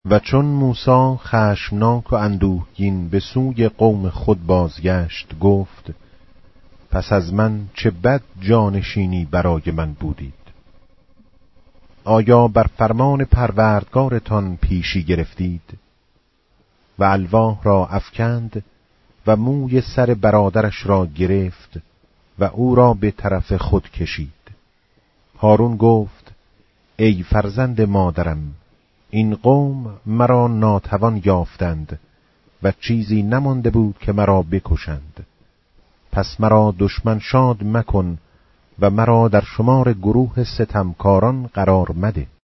و چون موسی خشمناک و اندوهگین به سوی قوم خود بازگشت گفت: پس از من چه بد جانشینی برای من بودید. آیا بر فرمان پروردگارتان پیشی گرفتید و الواح را افکند و موی سر برادرش را گرفت و او را به طرف خود کشید. هارون گفت: ای فرزند مادرم، این قوم مرا ناتوان یافتند و چیزی نمانده بود که مرا بکشند. پس مرا دشمن شاد مکن و مرا در شمار گروه ستمکاران قرار مده.